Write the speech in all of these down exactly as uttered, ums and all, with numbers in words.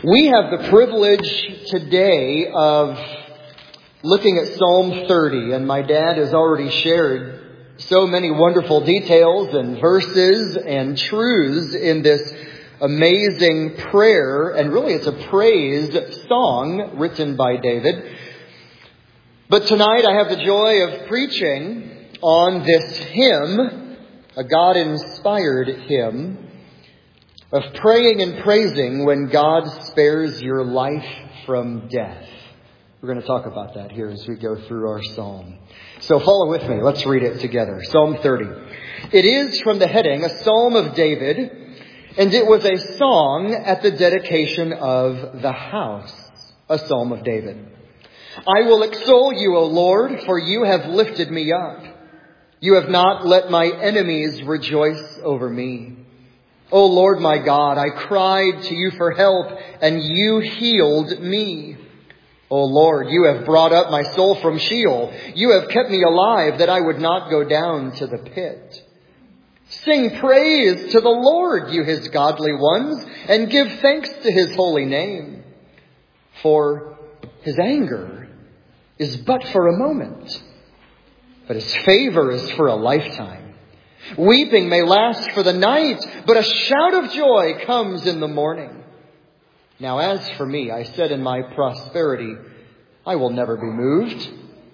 We have the privilege today of looking at Psalm thirty, and my dad has already shared so many wonderful details and verses and truths in this amazing prayer, and really it's a praise song written by David. But tonight I have the joy of preaching on this hymn, a God-inspired hymn, of praying and praising when God spares your life from death. We're going to talk about that here as we go through our psalm. So follow with me. Let's read it together. Psalm thirty. It is from the heading, a psalm of David, and it was a song at the dedication of the house, a psalm of David. I will extol you, O Lord, for you have lifted me up. You have not let my enemies rejoice over me. O Lord my God, I cried to you for help, and you healed me. O Lord, you have brought up my soul from Sheol. You have kept me alive that I would not go down to the pit. Sing praise to the Lord, you his godly ones, and give thanks to his holy name. For his anger is but for a moment, but his favor is for a lifetime. Weeping may last for the night, but a shout of joy comes in the morning. Now as for me, I said in my prosperity, I will never be moved.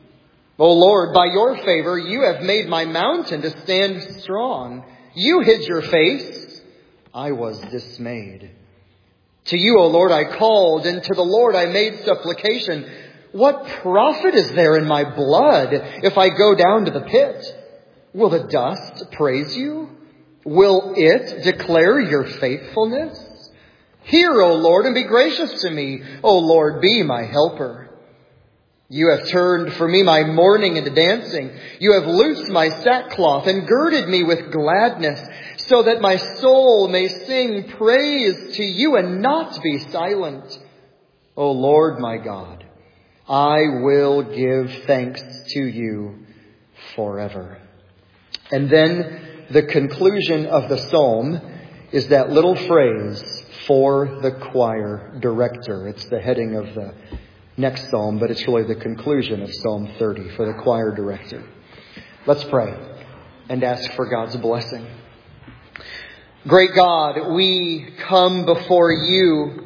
O Lord, by your favor, you have made my mountain to stand strong. You hid your face. I was dismayed. To you, O Lord, I called, and to the Lord I made supplication. What profit is there in my blood if I go down to the pit? Will the dust praise you? Will it declare your faithfulness? Hear, O Lord, and be gracious to me. O Lord, be my helper. You have turned for me my mourning into dancing. You have loosed my sackcloth and girded me with gladness, so that my soul may sing praise to you and not be silent. O Lord, my God, I will give thanks to you forever. And then the conclusion of the psalm is that little phrase, for the choir director. It's the heading of the next psalm, but it's really the conclusion of Psalm thirty, for the choir director. Let's pray and ask for God's blessing. Great God, we come before you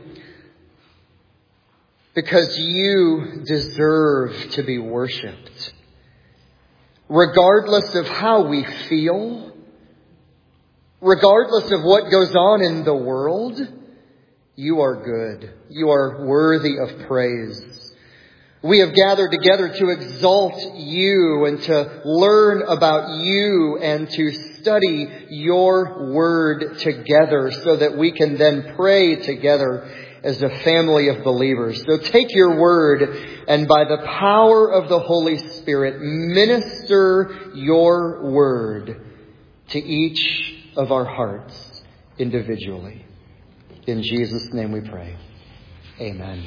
because you deserve to be worshipped. Regardless of how we feel, regardless of what goes on in the world, you are good. You are worthy of praise. We have gathered together to exalt you and to learn about you and to study your word together so that we can then pray together as a family of believers. So take your word and by the power of the Holy Spirit, minister your word to each of our hearts individually. In Jesus' name we pray. Amen.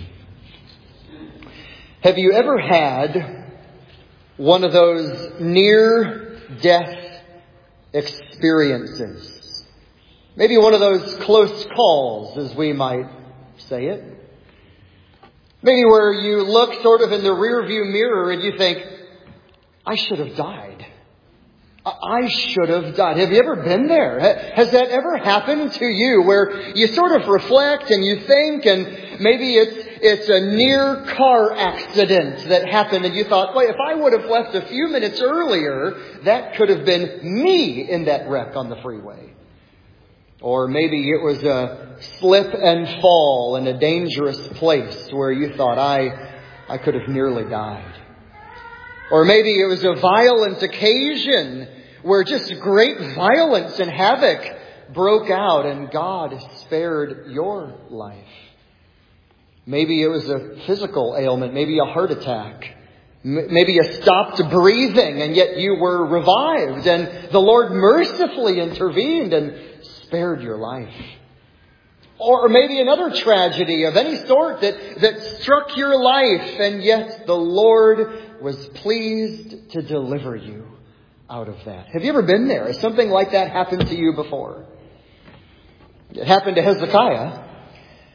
Have you ever had one of those near-death experiences? Maybe one of those close calls, as we might say it. Maybe where you look sort of in the rearview mirror and you think, I should have died. I should have died. Have you ever been there? Has that ever happened to you where you sort of reflect and you think, and maybe it's it's a near car accident that happened and you thought, well, if I would have left a few minutes earlier, that could have been me in that wreck on the freeway. Or maybe it was a slip and fall in a dangerous place where you thought, I, I could have nearly died. Or maybe it was a violent occasion where just great violence and havoc broke out and God spared your life. Maybe it was a physical ailment, maybe a heart attack. Maybe you stopped breathing and yet you were revived and the Lord mercifully intervened and spared your life. Or maybe another tragedy of any sort that, that struck your life and yet the Lord was pleased to deliver you out of that. Have you ever been there? Has something like that happened to you before? It happened to Hezekiah.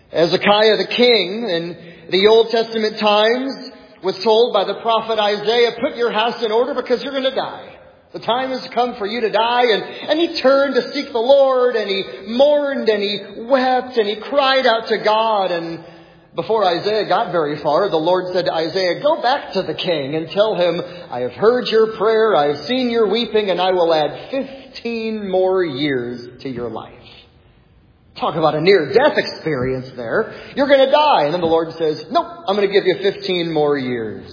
Hezekiah the king in the Old Testament times was told by the prophet Isaiah, put your house in order because you're going to die. The time has come for you to die. And, and he turned to seek the Lord, and he mourned and he wept and he cried out to God. And before Isaiah got very far, the Lord said to Isaiah, go back to the king and tell him, I have heard your prayer, I have seen your weeping, and I will add fifteen more years to your life. Talk about a near-death experience there. You're going to die. And then the Lord says, nope, I'm going to give you fifteen more years.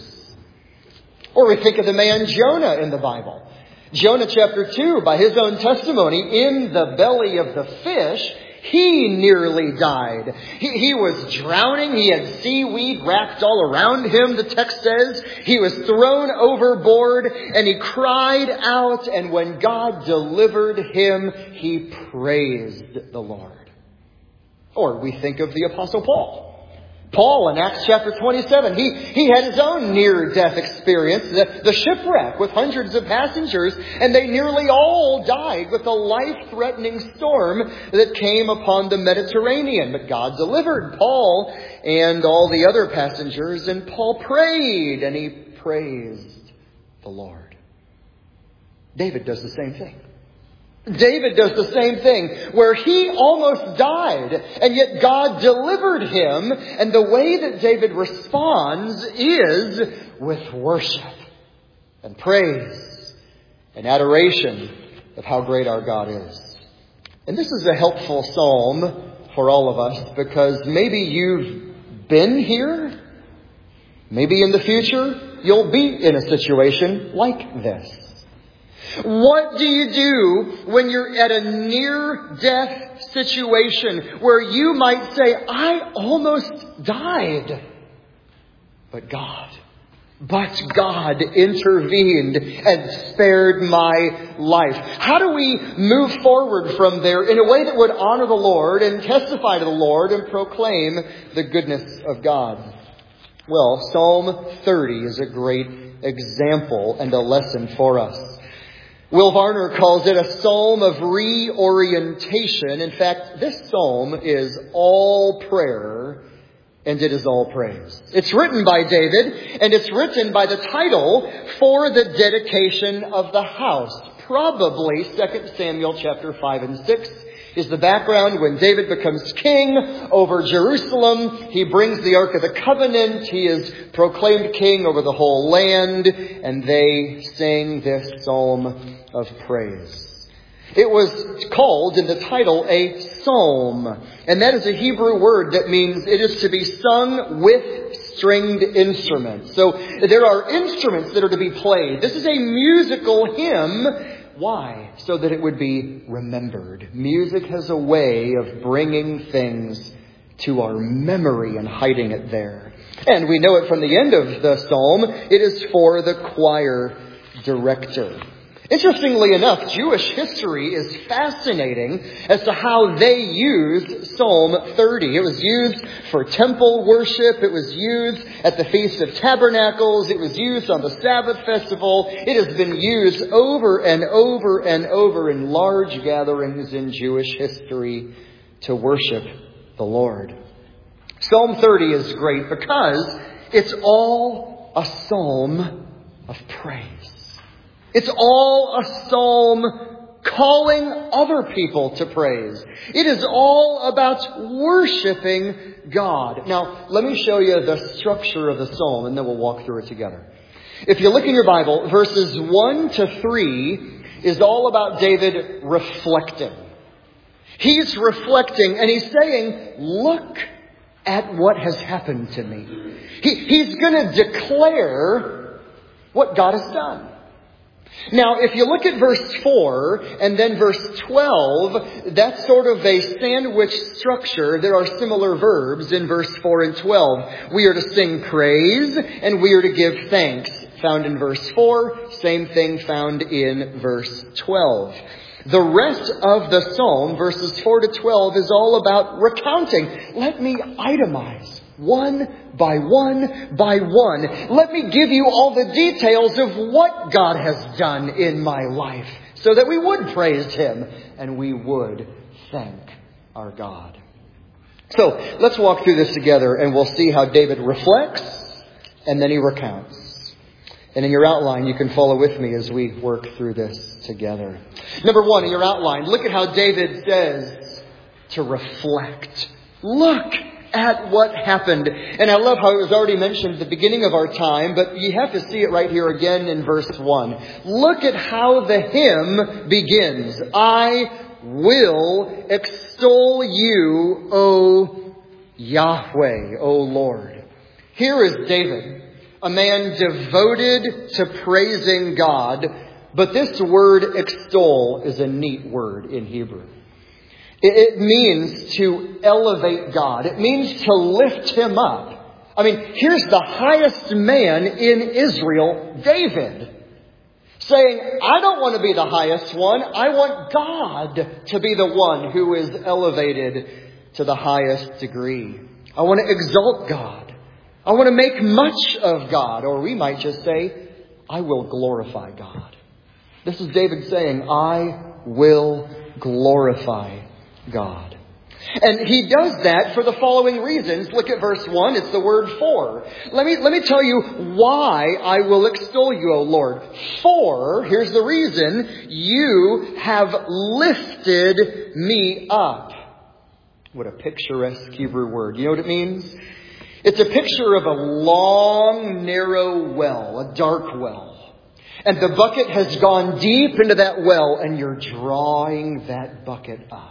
Or we think of the man Jonah in the Bible. Jonah chapter two, by his own testimony, in the belly of the fish, he nearly died. He, he was drowning. He had seaweed wrapped all around him, the text says. He was thrown overboard and he cried out. And when God delivered him, he praised the Lord. Or we think of the Apostle Paul. Paul in Acts chapter twenty-seven, he, he had his own near-death experience, the, the shipwreck with hundreds of passengers, and they nearly all died with a life-threatening storm that came upon the Mediterranean. But God delivered Paul and all the other passengers, and Paul prayed, and he praised the Lord. David does the same thing. David does the same thing, where he almost died, and yet God delivered him. And the way that David responds is with worship and praise and adoration of how great our God is. And this is a helpful psalm for all of us, because maybe you've been here. Maybe in the future you'll be in a situation like this. What do you do when you're at a near-death situation where you might say, I almost died, but God, but God intervened and spared my life? How do we move forward from there in a way that would honor the Lord and testify to the Lord and proclaim the goodness of God? Well, Psalm thirty is a great example and a lesson for us. Will Varner calls it a psalm of reorientation. In fact, this psalm is all prayer and it is all praise. It's written by David, and it's written by the title for the dedication of the house. Probably Second Samuel chapter five and six is the background. When David becomes king over Jerusalem, he brings the Ark of the Covenant. He is proclaimed king over the whole land, and they sing this psalm of praise. It was called in the title a psalm, and that is a Hebrew word that means it is to be sung with stringed instruments. So there are instruments that are to be played. This is a musical hymn. Why? So that it would be remembered. Music has a way of bringing things to our memory and hiding it there. And we know it from the end of the psalm. It is for the choir director. Interestingly enough, Jewish history is fascinating as to how they used Psalm thirty. It was used for temple worship. It was used at the Feast of Tabernacles. It was used on the Sabbath festival. It has been used over and over and over in large gatherings in Jewish history to worship the Lord. Psalm thirty is great because it's all a psalm of praise. It's all a psalm calling other people to praise. It is all about worshiping God. Now, let me show you the structure of the psalm, and then we'll walk through it together. If you look in your Bible, verses one to three is all about David reflecting. He's reflecting, and he's saying, look at what has happened to me. He, he's going to declare what God has done. Now, if you look at verse four and then verse twelve, that's sort of a sandwich structure. There are similar verbs in verse four and twelve. We are to sing praise and we are to give thanks. Found in verse four, same thing found in verse twelve. The rest of the psalm, verses four to twelve, is all about recounting. Let me itemize one by one by one. Let me give you all the details of what God has done in my life so that we would praise Him and we would thank our God. So let's walk through this together and we'll see how David reflects and then he recounts. And in your outline, you can follow with me as we work through this together. Number one, in your outline, look at how David says to reflect. Look at what happened. And I love how it was already mentioned at the beginning of our time, but you have to see it right here again in verse one. Look at how the hymn begins. I will extol you, O Yahweh, O Lord. Here is David, a man devoted to praising God, but this word extol is a neat word in Hebrew. It means to elevate God. It means to lift Him up. I mean, here's the highest man in Israel, David, saying, I don't want to be the highest one. I want God to be the one who is elevated to the highest degree. I want to exalt God. I want to make much of God. Or we might just say, I will glorify God. This is David saying, I will glorify God. And he does that for the following reasons. Look at verse one. It's the word for. Let me, let me tell you why I will extol you, O Lord. For, here's the reason, you have lifted me up. What a picturesque Hebrew word. You know what it means? It's a picture of a long, narrow well, a dark well. And the bucket has gone deep into that well, and you're drawing that bucket up.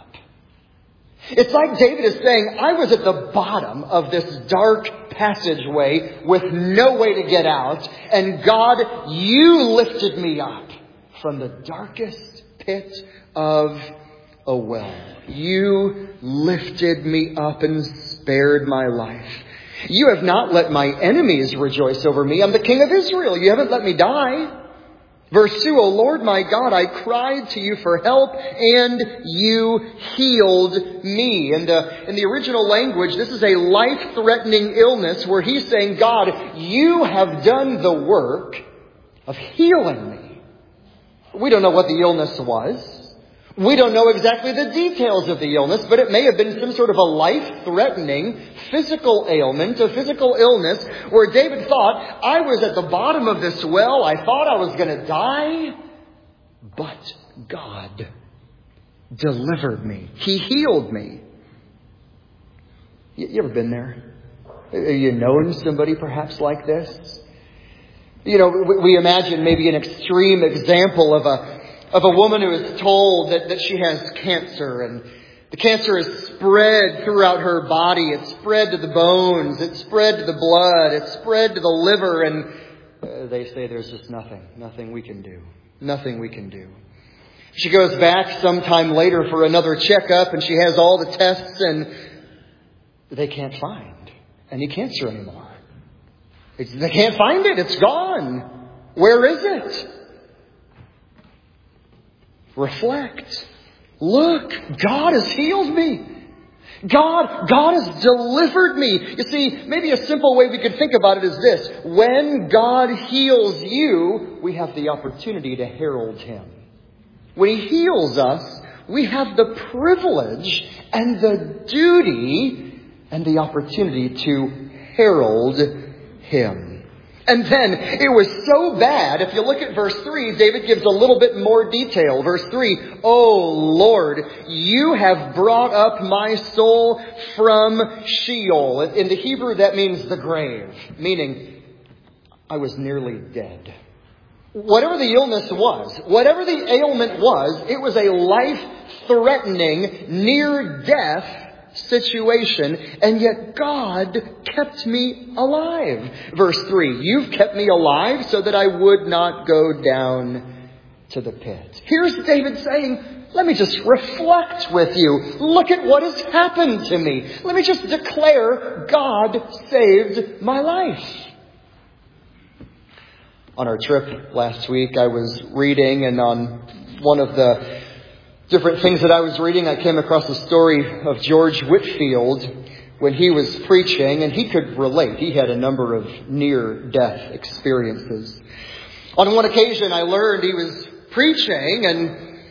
It's like David is saying, I was at the bottom of this dark passageway with no way to get out. And God, you lifted me up from the darkest pit of a well. You lifted me up and spared my life. You have not let my enemies rejoice over me. I'm the king of Israel. You haven't let me die. Verse two, O Lord my God, I cried to you for help and you healed me. And uh, in the original language, this is a life-threatening illness where he's saying, God, you have done the work of healing me. We don't know what the illness was. We don't know exactly the details of the illness, but it may have been some sort of a life-threatening physical ailment, a physical illness, where David thought, I was at the bottom of this well, I thought I was going to die, but God delivered me. He healed me. You ever been there? Have you known somebody perhaps like this? You know, we imagine maybe an extreme example of a Of a woman who is told that, that she has cancer, and the cancer is spread throughout her body. It's spread to the bones. It's spread to the blood. It's spread to the liver. And uh, they say there's just nothing, nothing we can do. Nothing we can do. She goes back sometime later for another checkup, and she has all the tests, and they can't find any cancer anymore. It's, they can't find it. It's gone. Where is it? Reflect. Look, God has healed me. God, God has delivered me. You see, maybe a simple way we could think about it is this. When God heals you, we have the opportunity to herald Him. When He heals us, we have the privilege and the duty and the opportunity to herald Him. And then it was so bad. If you look at verse three, David gives a little bit more detail. Verse three, O Lord, you have brought up my soul from Sheol. In the Hebrew, that means the grave, meaning I was nearly dead. Whatever the illness was, whatever the ailment was, it was a life-threatening, near-death situation, and yet God kept me alive. Verse three, you've kept me alive so that I would not go down to the pit. Here's David saying, let me just reflect with you. Look at what has happened to me. Let me just declare God saved my life. On our trip last week, I was reading, and on one of the different things that I was reading, I came across the story of George Whitefield when he was preaching, and he could relate. He had a number of near-death experiences. On one occasion, I learned he was preaching, and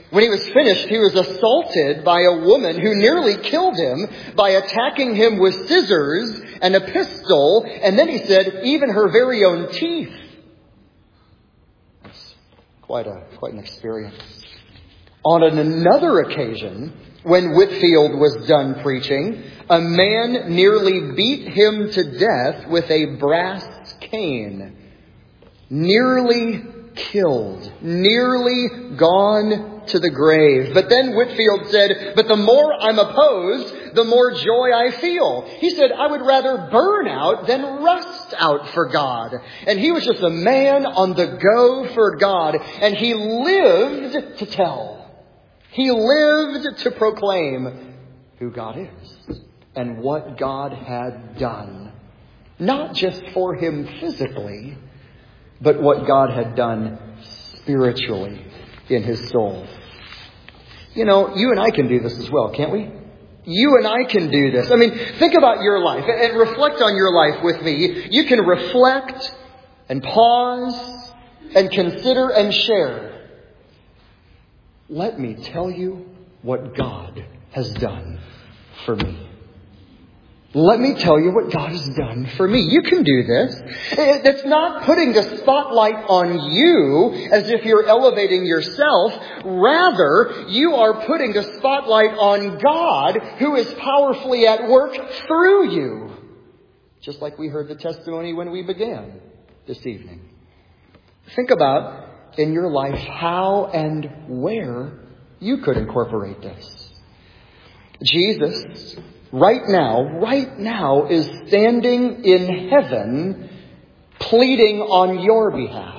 When he was finished, he was assaulted by a woman who nearly killed him by attacking him with scissors and a pistol, and then he said, even her very own teeth. That's quite a quite an experience. On another occasion, when Whitefield was done preaching, a man nearly beat him to death with a brass cane. Nearly killed. Nearly gone to the grave. But then Whitefield said, but the more I'm opposed, the more joy I feel. He said, I would rather burn out than rust out for God. And he was just a man on the go for God. And he lived to tell. He lived to proclaim who God is and what God had done. Not just for him physically, but what God had done spiritually in his soul. You know, you and I can do this as well, can't we? You and I can do this. I mean, think about your life and reflect on your life with me. You can reflect and pause and consider and share. Let me tell you what God has done for me. Let me tell you what God has done for me. You can do this. It's not putting the spotlight on you as if you're elevating yourself. Rather, you are putting the spotlight on God who is powerfully at work through you. Just like we heard the testimony when we began this evening. Think about in your life how and where you could incorporate this. Jesus, right now, right now is standing in heaven pleading on your behalf.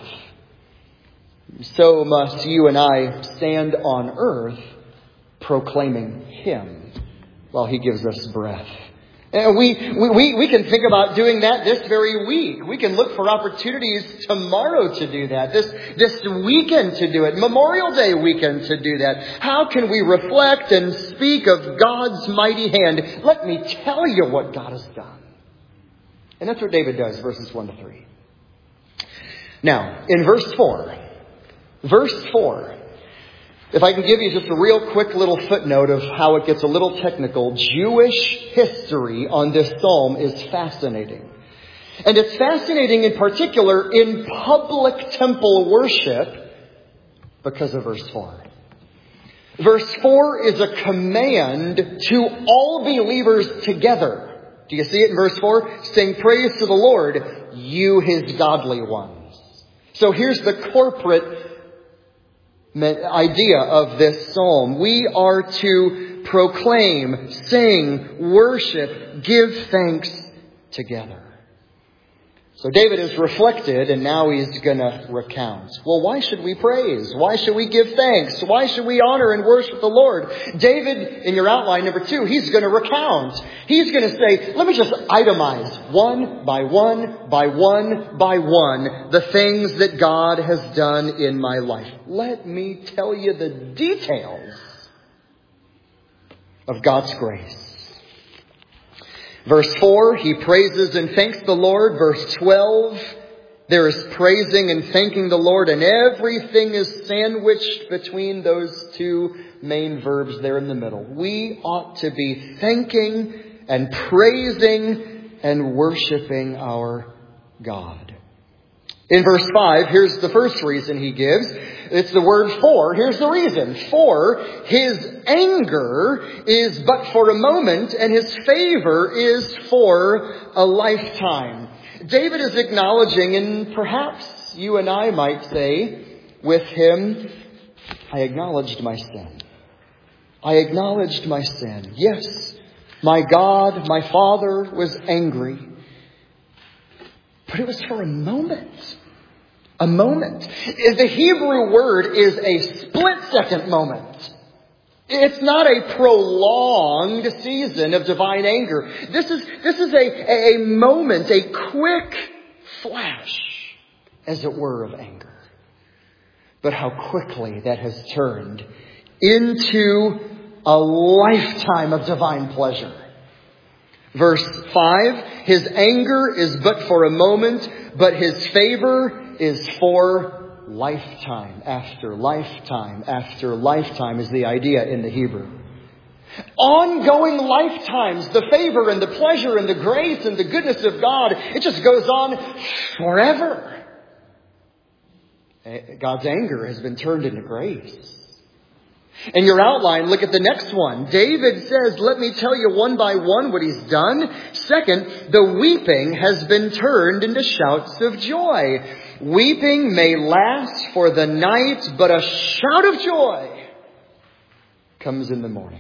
So must you and I stand on earth proclaiming Him while He gives us breath. And we, we, we can think about doing that this very week. We can look for opportunities tomorrow to do that. This, this weekend to do it. Memorial Day weekend to do that. How can we reflect and speak of God's mighty hand? Let me tell you what God has done. And that's what David does, verses one to three. Now, in verse four, verse four, if I can give you just a real quick little footnote of how it gets a little technical, Jewish history on this psalm is fascinating. And it's fascinating in particular in public temple worship because of verse four. Verse four is a command to all believers together. Do you see it in verse four? Sing praise to the Lord, you His godly ones. So here's the corporate idea of this psalm. We are to proclaim, sing, worship, give thanks together. So David has reflected and now he's going to recount. Well, why should we praise? Why should we give thanks? Why should we honor and worship the Lord? David, in your outline, number two, he's going to recount. He's going to say, let me just itemize one by one by one by one the things that God has done in my life. Let me tell you the details of God's grace. Verse four, he praises and thanks the Lord. Verse twelve, there is praising and thanking the Lord, and everything is sandwiched between those two main verbs there in the middle. We ought to be thanking and praising and worshiping our God. In verse five, here's the first reason he gives. It's the word for. Here's the reason. For His anger is but for a moment, and His favor is for a lifetime. David is acknowledging, and perhaps you and I might say with him, I acknowledged my sin. I acknowledged my sin. Yes, my God, my Father was angry. But it was for a moment. A moment. The Hebrew word is a split-second moment. It's not a prolonged season of divine anger. This is, this is a, a moment, a quick flash, as it were, of anger. But how quickly that has turned into a lifetime of divine pleasure. Verse five, His anger is but for a moment, but His favor is for lifetime after lifetime after lifetime is the idea in the Hebrew. Ongoing lifetimes, the favor and the pleasure and the grace and the goodness of God, it just goes on forever. God's anger has been turned into grace. In your outline, look at the next one. David says, let me tell you one by one what he's done. Second, the weeping has been turned into shouts of joy. Weeping may last for the night, but a shout of joy comes in the morning.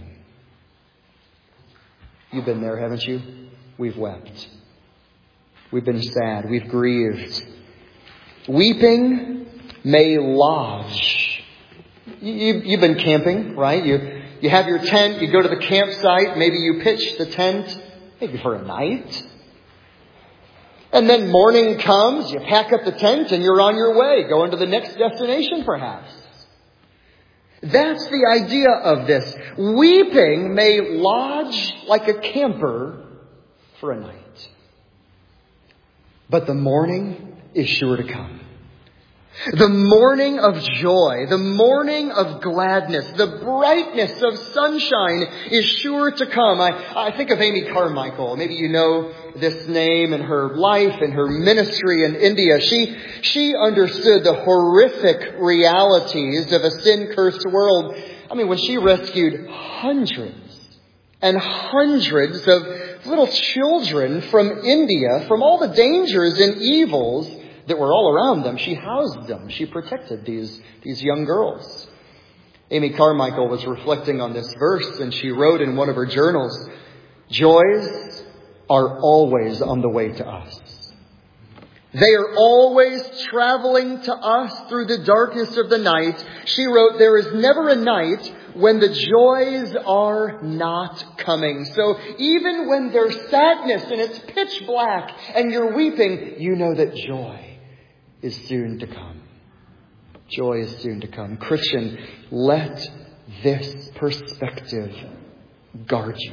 You've been there, haven't you? We've wept. We've been sad. We've grieved. Weeping may lodge. You, you've been camping, right? You, you have your tent. You go to the campsite. Maybe you pitch the tent, maybe for a night. And then morning comes. You pack up the tent and you're on your way, going to the next destination perhaps. That's the idea of this. Weeping may lodge like a camper for a night. But the morning is sure to come. The morning of joy, the morning of gladness, the brightness of sunshine is sure to come. I, I think of Amy Carmichael. Maybe you know this name and her life and her ministry in India. She, she understood the horrific realities of a sin-cursed world. I mean, when she rescued hundreds and hundreds of little children from India, from all the dangers and evils that were all around them, she housed them. She protected these, these young girls. Amy Carmichael was reflecting on this verse, and she wrote in one of her journals, joys are always on the way to us. They are always traveling to us through the darkness of the night. She wrote, there is never a night when the joys are not coming. So even when there's sadness and it's pitch black and you're weeping, you know that joy is soon to come. Joy is soon to come. Christian, let this perspective guard you.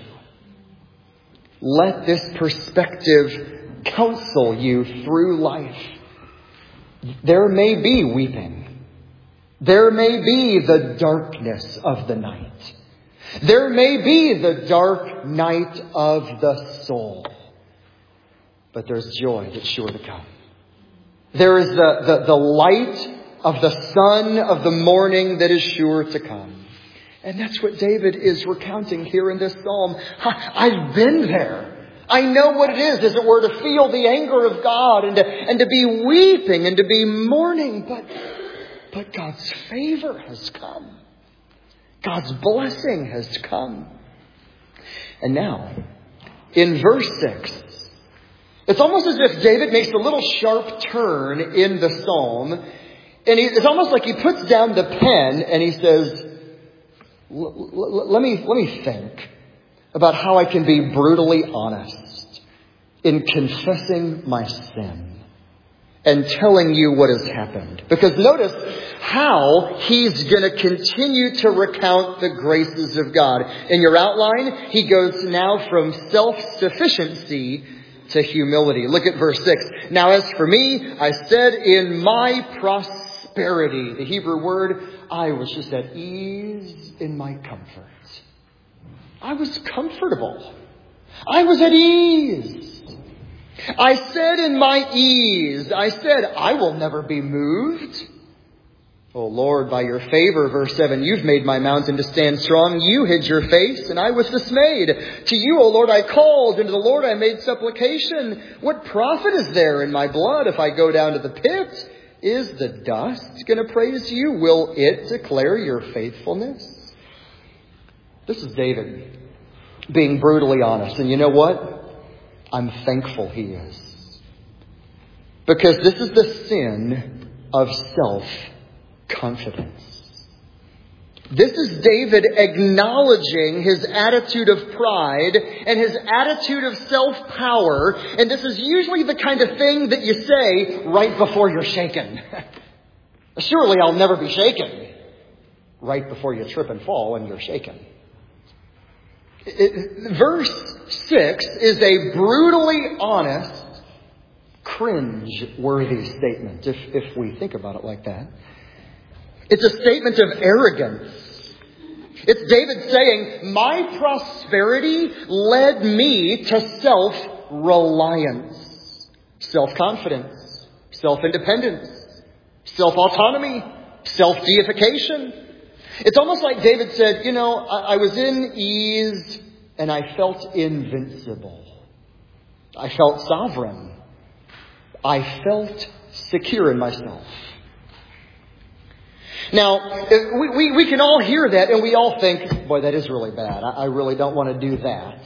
Let this perspective counsel you through life. There may be weeping. There may be the darkness of the night. There may be the dark night of the soul. But there's joy that's sure to come. There is the, the, the light of the sun of the morning that is sure to come. And that's what David is recounting here in this psalm. I've been there. I know what it is, as it were, to feel the anger of God and to, and to be weeping and to be mourning. But, but God's favor has come. God's blessing has come. And now, in verse six, it's almost as if David makes a little sharp turn in the psalm. And he, it's almost like he puts down the pen and he says, let me, let me think about how I can be brutally honest in confessing my sin and telling you what has happened. Because notice how he's going to continue to recount the graces of God. In your outline, he goes now from self-sufficiency to humility. Look at verse six. Now as for me, I said in my prosperity, the Hebrew word, I was just at ease in my comfort. I was comfortable. I was at ease. I said in my ease, I said, I will never be moved. Oh Lord, by your favor, verse seven, you've made my mountain to stand strong. You hid your face, and I was dismayed. To you, O Lord, I called, and to the Lord I made supplication. What profit is there in my blood if I go down to the pit? Is the dust going to praise you? Will it declare your faithfulness? This is David being brutally honest. And you know what? I'm thankful he is. Because this is the sin of self-confidence. This is David acknowledging his attitude of pride and his attitude of self-power. And this is usually the kind of thing that you say right before you're shaken. Surely I'll never be shaken. Right before you trip and fall and you're shaken. It, verse six is a brutally honest cringe-worthy statement, if, if we think about it like that. It's a statement of arrogance. It's David saying, my prosperity led me to self-reliance, self-confidence, self-independence, self-autonomy, self-deification. It's almost like David said, you know, I, I was in ease and I felt invincible. I felt sovereign. I felt secure in myself. Now, we, we, we can all hear that and we all think, boy, that is really bad. I, I really don't want to do that.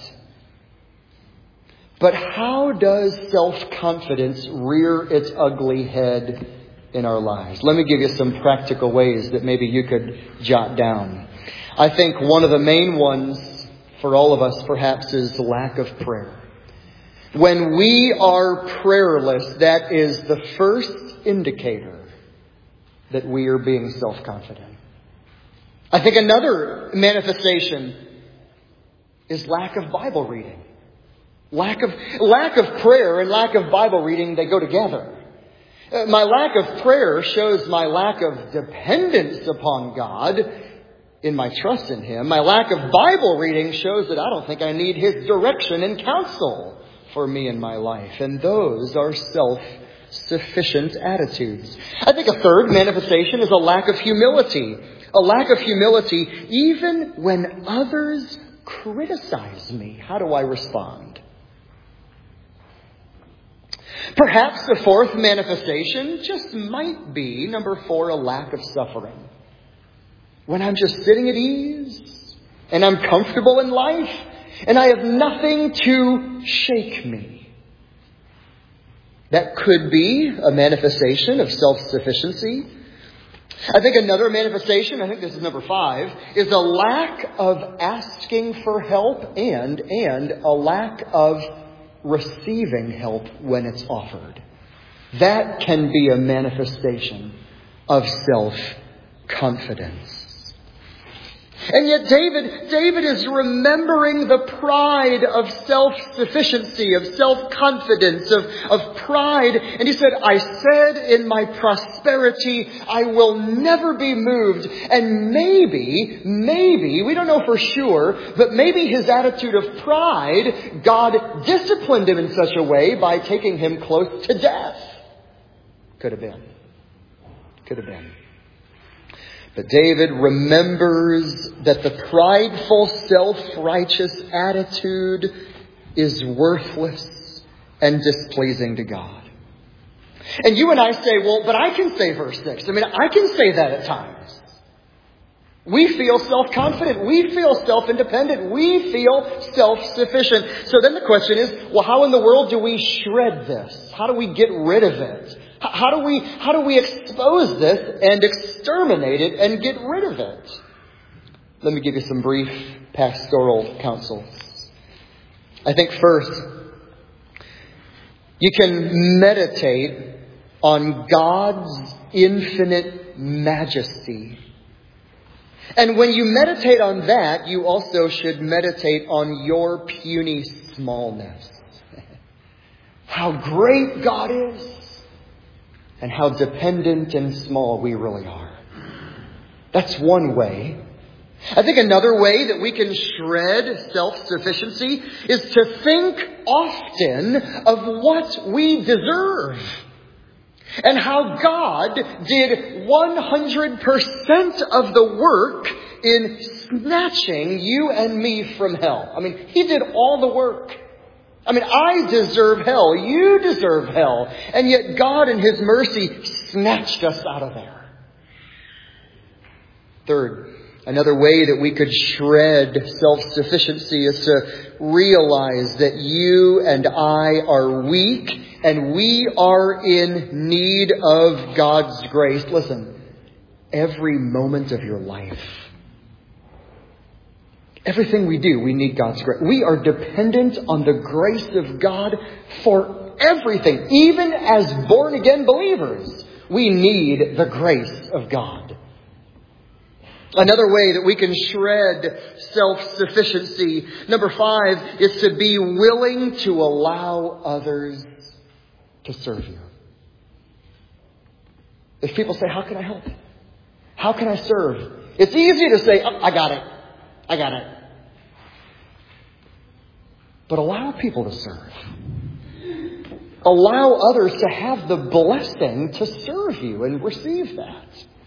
But how does self-confidence rear its ugly head in our lives? Let me give you some practical ways that maybe you could jot down. I think one of the main ones for all of us perhaps is the lack of prayer. When we are prayerless, that is the first indicator that we are being self-confident. I think another manifestation is lack of Bible reading. Lack of, lack of prayer and lack of Bible reading, they go together. Uh, my lack of prayer shows my lack of dependence upon God in my trust in Him. My lack of Bible reading shows that I don't think I need His direction and counsel for me in my life. And those are self-sufficient attitudes. I think a third manifestation is a lack of humility. A lack of humility even when others criticize me. How do I respond? Perhaps the fourth manifestation just might be, number four, a lack of suffering. When I'm just sitting at ease and I'm comfortable in life and I have nothing to shake me. That could be a manifestation of self-sufficiency. I think another manifestation, I think this is number five, is a lack of asking for help and, and a lack of receiving help when it's offered. That can be a manifestation of self-confidence. And yet David, David is remembering the pride of self-sufficiency, of self-confidence, of, of pride. And he said, I said in my prosperity, I will never be moved. And maybe, maybe, we don't know for sure, but maybe his attitude of pride, God disciplined him in such a way by taking him close to death. Could have been. Could have been. But David remembers that the prideful, self-righteous attitude is worthless and displeasing to God. And you and I say, well, but I can say verse six. I mean, I can say that at times. We feel self-confident. We feel self-independent. We feel self-sufficient. So then the question is, well, how in the world do we shred this? How do we get rid of it? How do we, how do we expose this and exterminate it and get rid of it? Let me give you some brief pastoral counsel. I think first, you can meditate on God's infinite majesty. And when you meditate on that, you also should meditate on your puny smallness. How great God is. And how dependent and small we really are. That's one way. I think another way that we can shred self-sufficiency is to think often of what we deserve. And how God did one hundred percent of the work in snatching you and me from hell. I mean, He did all the work. I mean, I deserve hell. You deserve hell. And yet God in His mercy snatched us out of there. Third, another way that we could shred self-sufficiency is to realize that you and I are weak and we are in need of God's grace. Listen, every moment of your life, everything we do, we need God's grace. We are dependent on the grace of God for everything. Even as born-again believers, we need the grace of God. Another way that we can shred self-sufficiency, number five, is to be willing to allow others to serve you. If people say, how can I help? How can I serve? It's easy to say, oh, I got it. I got it. But allow people to serve. Allow others to have the blessing to serve you and receive that.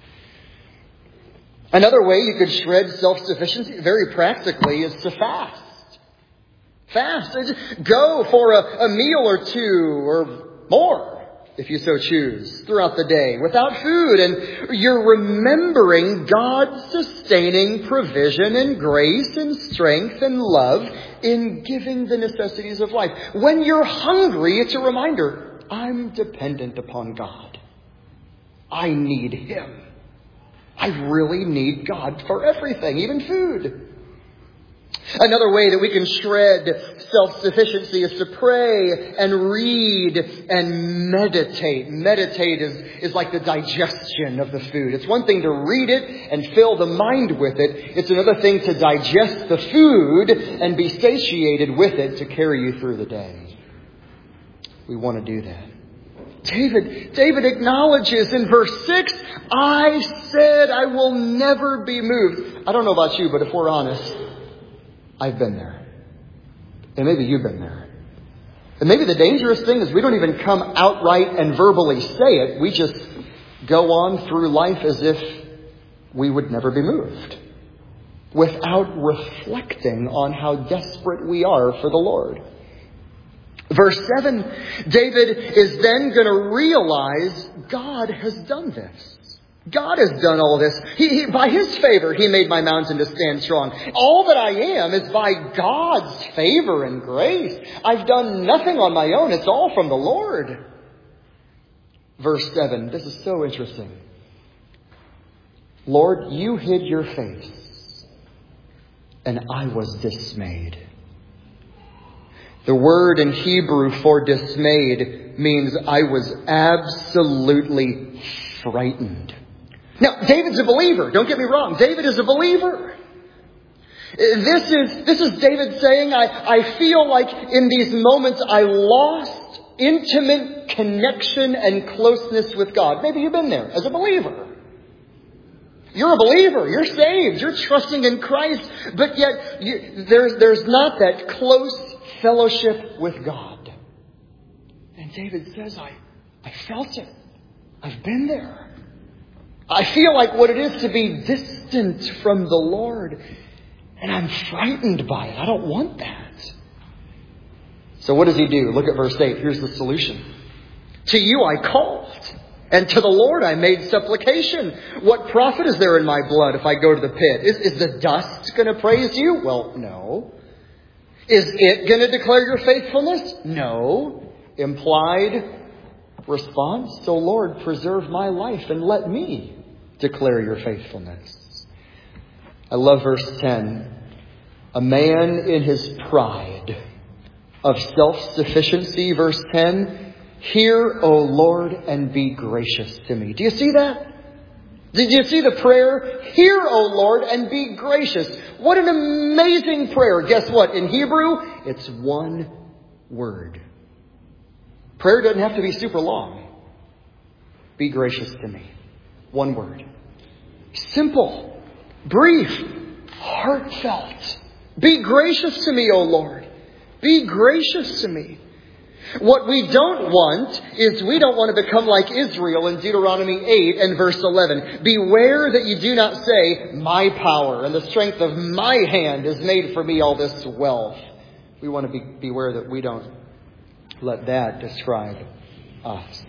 Another way you could shred self-sufficiency, very practically, is to fast. Fast. Go for a, a meal or two or more, if you so choose, throughout the day without food. And you're remembering God's sustaining provision and grace and strength and love in giving the necessities of life. When you're hungry, it's a reminder, I'm dependent upon God. I need Him. I really need God for everything, even food. Another way that we can shred self-sufficiency is to pray and read and meditate. Meditate is, is like the digestion of the food. It's one thing to read it and fill the mind with it. It's another thing to digest the food and be satiated with it to carry you through the day. We want to do that. David, David acknowledges in verse six, I said I will never be moved. I don't know about you, but if we're honest, I've been there. And maybe you've been there. And maybe the dangerous thing is we don't even come outright and verbally say it. We just go on through life as if we would never be moved, without reflecting on how desperate we are for the Lord. Verse seven, David is then going to realize God has done this. God has done all this. He, he, by His favor, He made my mountain to stand strong. All that I am is by God's favor and grace. I've done nothing on my own. It's all from the Lord. Verse seven, this is so interesting. Lord, you hid your face, and I was dismayed. The word in Hebrew for dismayed means I was absolutely frightened. Now, David's a believer. Don't get me wrong. David is a believer. This is, this is David saying, I, I feel like in these moments I lost intimate connection and closeness with God. Maybe you've been there as a believer. You're a believer. You're saved. You're trusting in Christ. But yet you, there's, there's not that close fellowship with God. And David says, I, I felt it. I've been there. I feel like what it is to be distant from the Lord. And I'm frightened by it. I don't want that. So what does he do? Look at verse eight. Here's the solution. To you I called, and to the Lord I made supplication. What profit is there in my blood if I go to the pit? Is, is the dust going to praise you? Well, no. Is it going to declare your faithfulness? No. Implied response. So Lord, preserve my life and let me declare your faithfulness. I love verse ten. A man in his pride of self-sufficiency, verse ten, hear, O Lord, and be gracious to me. Do you see that? Did you see the prayer? Hear, O Lord, and be gracious. What an amazing prayer. Guess what? In Hebrew, it's one word. Prayer doesn't have to be super long. Be gracious to me. One word. Simple, brief, heartfelt. Be gracious to me, O Lord. Be gracious to me. What we don't want is we don't want to become like Israel in Deuteronomy eight and verse eleven. Beware that you do not say, my power and the strength of my hand has made for me all this wealth. We want to be, beware that we don't let that describe us.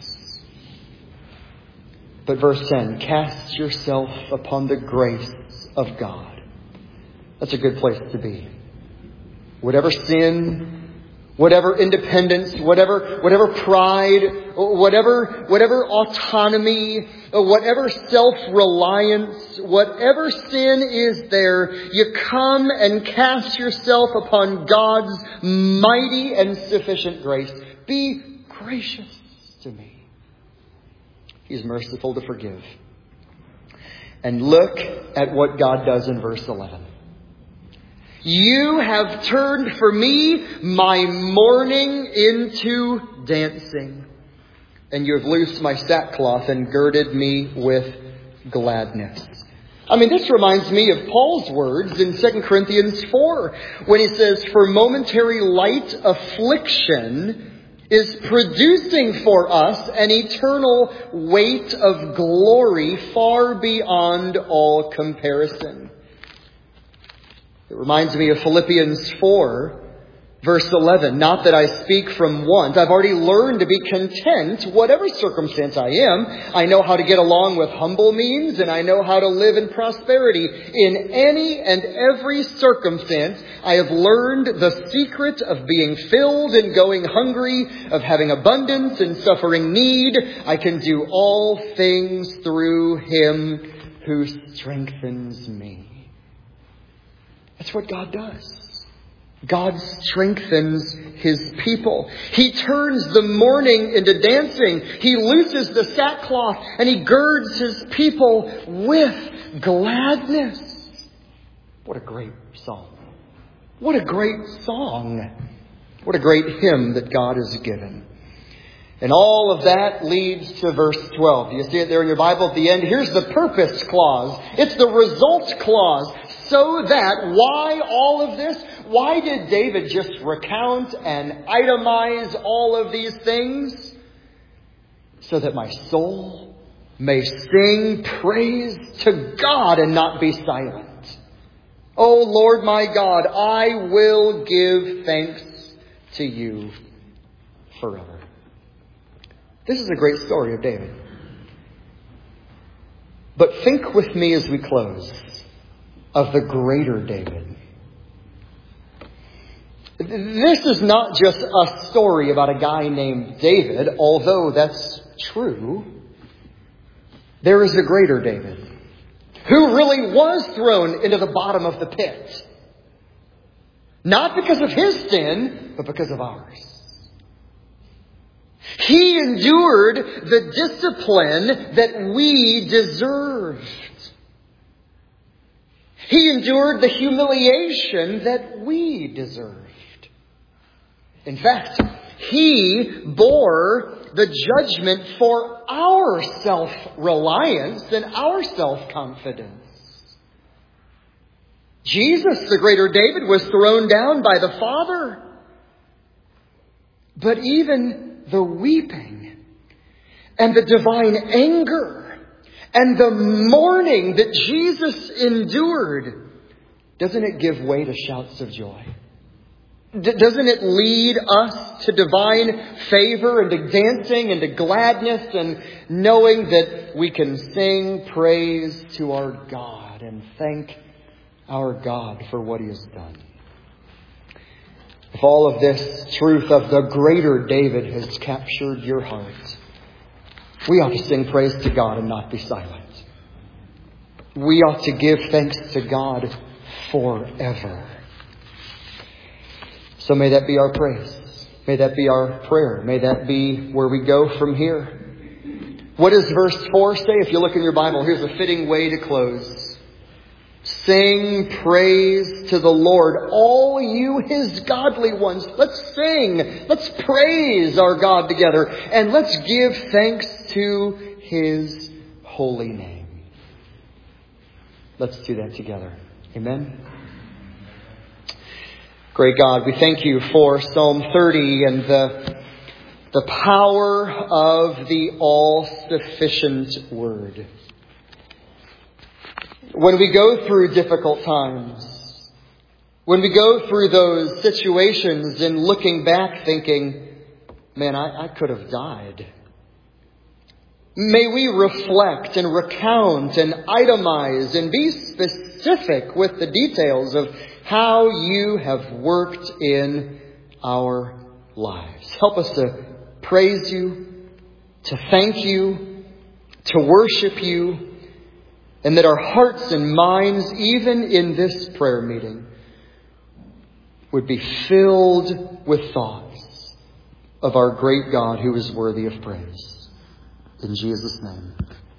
But verse ten, cast yourself upon the grace of God. That's a good place to be. Whatever sin, whatever independence, whatever whatever pride, whatever whatever autonomy, whatever self-reliance, whatever sin is there, you come and cast yourself upon God's mighty and sufficient grace. Be gracious to me. He's merciful to forgive. And look at what God does in verse eleven. You have turned for me my mourning into dancing. and you have loosed my sackcloth and girded me with gladness. I mean, this reminds me of Paul's words in Second Corinthians four, when he says, for momentary light affliction is producing for us an eternal weight of glory far beyond all comparison. It reminds me of Philippians four, verse eleven. Not that I speak from want. I've already learned to be content, whatever circumstance I am. I know how to get along with humble means, and I know how to live in prosperity. In any and every circumstance, I have learned the secret of being filled and going hungry, of having abundance and suffering need. I can do all things through Him who strengthens me. That's what God does. God strengthens His people. He turns the mourning into dancing. He looses the sackcloth and He girds His people with gladness. What a great psalm. What a great song. What a great hymn that God has given. And all of that leads to verse twelve. Do you see it there in your Bible at the end? Here's the purpose clause. It's the result clause. So that, why all of this? Why did David just recount and itemize all of these things? So that my soul may sing praise to God and not be silent. O Lord my God, I will give thanks to you forever. This is a great story of David. But think with me as we close of the greater David. This is not just a story about a guy named David, although that's true. There is a greater David who really was thrown into the bottom of the pit. Not because of his sin, but because of ours. He endured the discipline that we deserved. He endured the humiliation that we deserved. In fact, He bore the judgment for our self-reliance and our self-confidence. Jesus, the greater David, was thrown down by the Father. But even the weeping and the divine anger and the mourning that Jesus endured, doesn't it give way to shouts of joy? D- doesn't it lead us to divine favor and to dancing and to gladness and knowing that we can sing praise to our God and thank our God for what He has done? If all of this truth of the greater David has captured your heart, we ought to sing praise to God and not be silent. We ought to give thanks to God forever. So may that be our praise. May that be our prayer. May that be where we go from here. What does verse four say? If you look in your Bible, here's a fitting way to close. Sing praise to the Lord, all you His godly ones. Let's sing. Let's praise our God together. And let's give thanks to His holy name. Let's do that together. Amen. Great God, we thank You for Psalm thirty and the, the power of the all-sufficient Word. When we go through difficult times, when we go through those situations and looking back thinking, man, I, I could have died. May we reflect and recount and itemize and be specific with the details of how You have worked in our lives. Help us to praise You, to thank You, to worship You, and that our hearts and minds, even in this prayer meeting, would be filled with thoughts of our great God who is worthy of praise. In Jesus' name.